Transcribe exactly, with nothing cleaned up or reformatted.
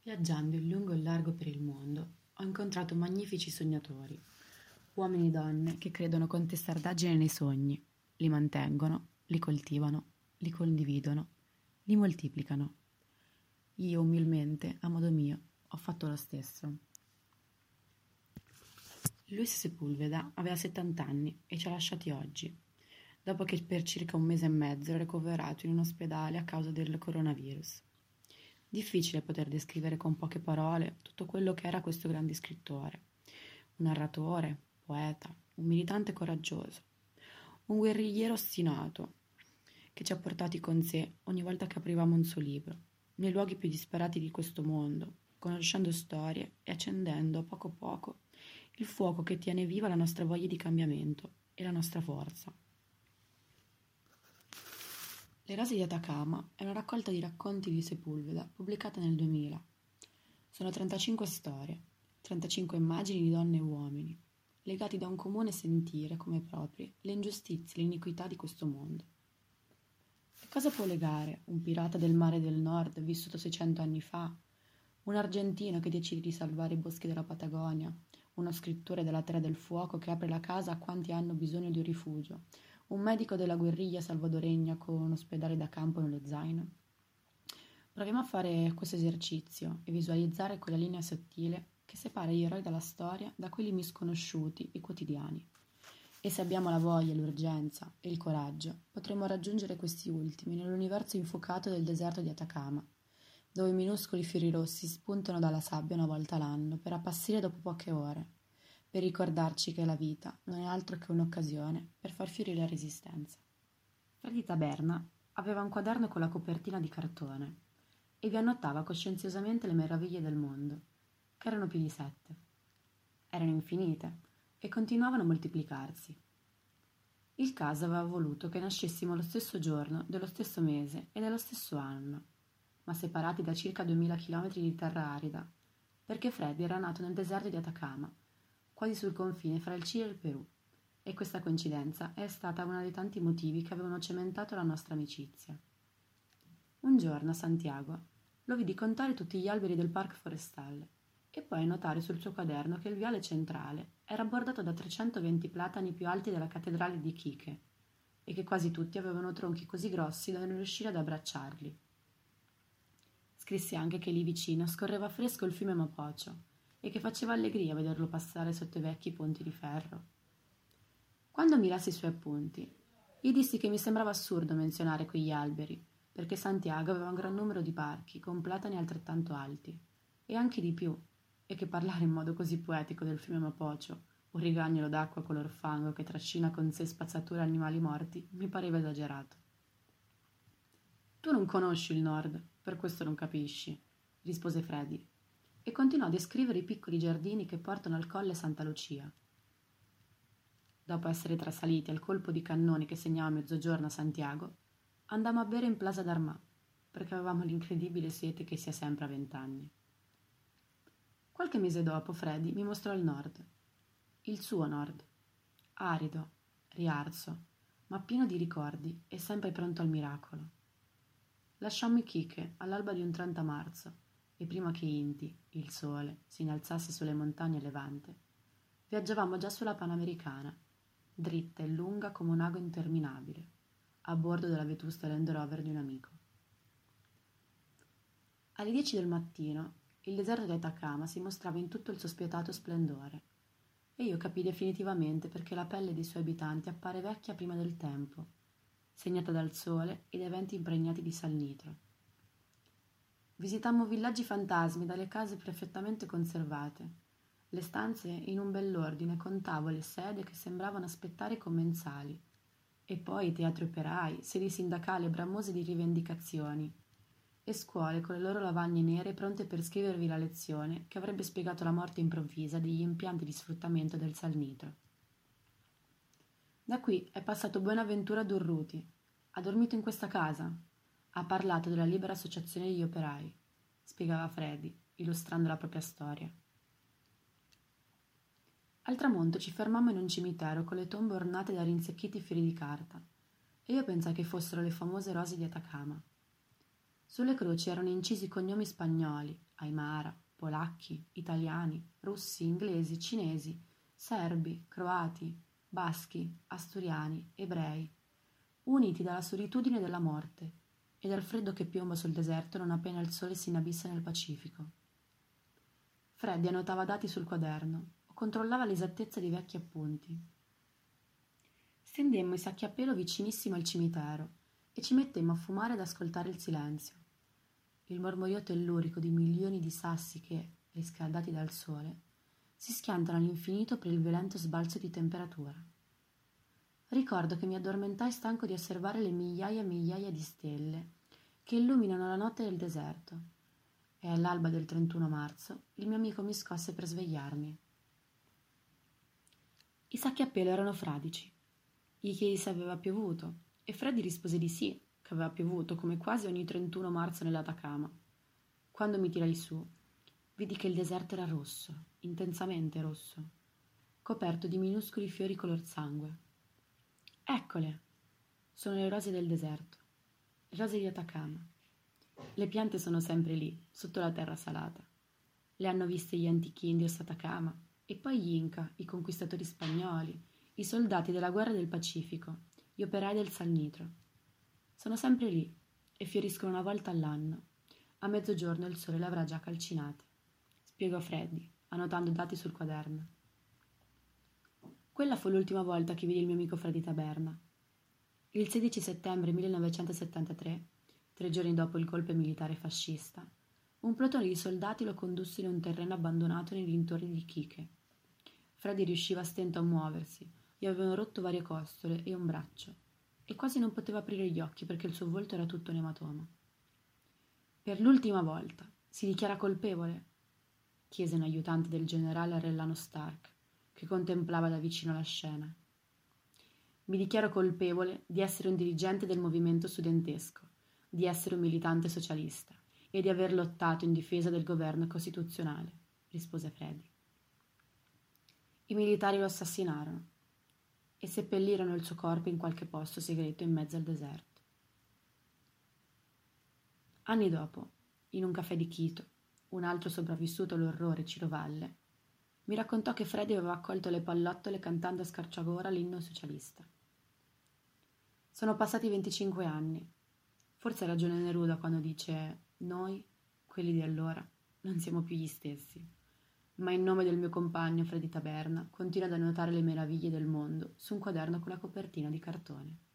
Viaggiando in lungo e largo per il mondo, ho incontrato magnifici sognatori, uomini e donne che credono con testardaggine nei sogni, li mantengono, li coltivano, li condividono, li moltiplicano. Io, umilmente, a modo mio, ho fatto lo stesso. Luis Sepulveda aveva settanta anni e ci ha lasciati oggi, dopo che per circa un mese e mezzo era ricoverato in un ospedale a causa del coronavirus. Difficile poter descrivere con poche parole tutto quello che era questo grande scrittore, un narratore, poeta, un militante coraggioso, un guerrigliero ostinato che ci ha portati con sé ogni volta che aprivamo un suo libro, nei luoghi più disperati di questo mondo, conoscendo storie e accendendo poco a poco il fuoco che tiene viva la nostra voglia di cambiamento e la nostra forza. Le rose di Atacama è una raccolta di racconti di Sepulveda pubblicata nel duemila. Sono trentacinque storie, trentacinque immagini di donne e uomini, legati da un comune sentire come proprie le ingiustizie e l'iniquità di questo mondo. Che cosa può legare un pirata del mare del nord vissuto seicento anni fa, un argentino che decide di salvare i boschi della Patagonia, uno scrittore della Terra del Fuoco che apre la casa a quanti hanno bisogno di un rifugio, un medico della guerriglia salvadoregna con un ospedale da campo nello zaino? Proviamo a fare questo esercizio e visualizzare quella linea sottile che separa gli eroi dalla storia da quelli misconosciuti e quotidiani. E se abbiamo la voglia, l'urgenza e il coraggio, potremo raggiungere questi ultimi nell'universo infuocato del deserto di Atacama, dove i minuscoli fiori rossi spuntano dalla sabbia una volta l'anno per appassire dopo poche ore, per ricordarci che la vita non è altro che un'occasione per far fiorire la resistenza. Freddy Taberna aveva un quaderno con la copertina di cartone e vi annotava coscienziosamente le meraviglie del mondo, che erano più di sette. Erano infinite e continuavano a moltiplicarsi. Il caso aveva voluto che nascessimo lo stesso giorno, dello stesso mese e dello stesso anno, ma separati da circa duemila chilometri di terra arida, perché Freddy era nato nel deserto di Atacama, quasi sul confine fra il Cile e il Perù, e questa coincidenza è stata uno dei tanti motivi che avevano cementato la nostra amicizia. Un giorno a Santiago lo vidi contare tutti gli alberi del parco forestale e poi notare sul suo quaderno che il viale centrale era bordato da trecentoventi platani più alti della cattedrale di Iquique e che quasi tutti avevano tronchi così grossi da non riuscire ad abbracciarli. Scrisse anche che lì vicino scorreva fresco il fiume Mapocho e che faceva allegria vederlo passare sotto i vecchi ponti di ferro. Quando mi lassi i suoi appunti, gli dissi che mi sembrava assurdo menzionare quegli alberi, perché Santiago aveva un gran numero di parchi con platani altrettanto alti, e anche di più, e che parlare in modo così poetico del fiume Mapocho, un rigagnolo d'acqua color fango che trascina con sé spazzature animali morti, mi pareva esagerato. Tu non conosci il nord, per questo non capisci, rispose Freddy, e continuò a descrivere i piccoli giardini che portano al colle Santa Lucia. Dopo essere trasaliti al colpo di cannoni che segnava mezzogiorno a Santiago, andammo a bere in Plaza d'Armà, perché avevamo l'incredibile sete che si ha sempre a vent'anni. Qualche mese dopo Freddy mi mostrò il nord, il suo nord, arido, riarso, ma pieno di ricordi e sempre pronto al miracolo. Lasciammo Iquique all'alba di un trenta marzo, e prima che Inti, il sole, si innalzasse sulle montagne levante, viaggiavamo già sulla Panamericana, dritta e lunga come un ago interminabile, a bordo della vetusta Land Rover di un amico. Alle dieci del mattino il deserto di Atacama si mostrava in tutto il suo spietato splendore, e io capii definitivamente perché la pelle dei suoi abitanti appare vecchia prima del tempo, segnata dal sole e dai venti impregnati di sal nitro. Visitammo villaggi fantasmi dalle case perfettamente conservate, le stanze in un bell'ordine con tavole e sedie che sembravano aspettare i commensali, e poi teatri operai, sedi sindacali e bramose di rivendicazioni, e scuole con le loro lavagne nere pronte per scrivervi la lezione che avrebbe spiegato la morte improvvisa degli impianti di sfruttamento del sal nitro. Da qui è passato Buenaventura Durruti, ha dormito in questa casa, ha parlato della libera associazione degli operai, spiegava Freddy, illustrando la propria storia. Al tramonto ci fermammo in un cimitero con le tombe ornate da rinsecchiti fili di carta, e io pensai che fossero le famose rose di Atacama. Sulle croci erano incisi cognomi spagnoli, aimara, polacchi, italiani, russi, inglesi, cinesi, serbi, croati, baschi, asturiani, ebrei, uniti dalla solitudine della morte e dal freddo che piomba sul deserto non appena il sole si inabissa nel Pacifico. Freddy annotava dati sul quaderno o controllava l'esattezza di vecchi appunti. Stendemmo i sacchi a pelo vicinissimo al cimitero e ci mettemmo a fumare ed ascoltare il silenzio. Il mormorio tellurico di milioni di sassi che, riscaldati dal sole, si schiantano all'infinito per il violento sbalzo di temperatura. Ricordo che mi addormentai stanco di osservare le migliaia e migliaia di stelle che illuminano la notte del deserto, e all'alba del trentuno marzo il mio amico mi scosse per svegliarmi. I sacchi a pelo erano fradici. Gli chiesi se aveva piovuto e Freddy rispose di sì, che aveva piovuto come quasi ogni trentuno marzo nell'Atacama. Quando mi tirai su, vidi che il deserto era rosso, intensamente rosso, coperto di minuscoli fiori color sangue. Eccole! Sono le rose del deserto, le rose di Atacama. Le piante sono sempre lì, sotto la terra salata. Le hanno viste gli antichi indios Atacama, e poi gli Inca, i conquistatori spagnoli, i soldati della guerra del Pacifico, gli operai del Sal Nitro. Sono sempre lì e fioriscono una volta all'anno. A mezzogiorno il sole le avrà già calcinate, spiegò Freddy, annotando dati sul quaderno. Quella fu l'ultima volta che vidi il mio amico Freddy Taberna. Il sedici settembre millenovecentosettantatré, tre giorni dopo il golpe militare fascista, un plotone di soldati lo condusse in un terreno abbandonato nei dintorni di Iquique. Freddy riusciva a stento a muoversi, gli avevano rotto varie costole e un braccio, e quasi non poteva aprire gli occhi perché il suo volto era tutto un ematoma. «Per l'ultima volta, si dichiara colpevole?» chiese un aiutante del generale Arellano Stark, che contemplava da vicino la scena. «Mi dichiaro colpevole di essere un dirigente del movimento studentesco, di essere un militante socialista e di aver lottato in difesa del governo costituzionale», rispose Freddy. «I militari lo assassinarono e seppellirono il suo corpo in qualche posto segreto in mezzo al deserto. Anni dopo, in un caffè di Quito, un altro sopravvissuto all'orrore, Ciro Valle, mi raccontò che Freddy aveva accolto le pallottole cantando a scarciagora l'inno socialista. Sono passati venticinque anni. Forse ha ragione Neruda quando dice «Noi, quelli di allora, non siamo più gli stessi». Ma in nome del mio compagno Freddy Taberna continuo ad annotare le meraviglie del mondo su un quaderno con la copertina di cartone.